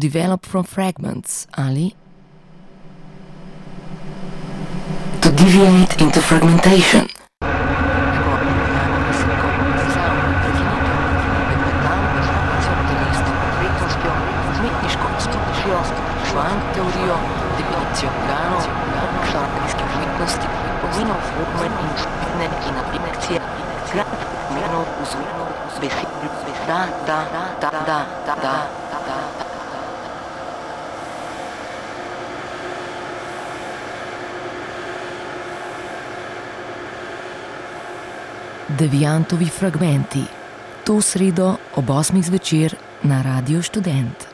develop from fragments ali to deviate into fragmentation. Teorijo, definicijo organov, šarpijskih umetnosti, pomenov forme in skupine in aplikcije, zgled pomenov vzorov, besed, da. Deviantovi fragmenti. To sredo ob 8 zvečer na Radiu Študent.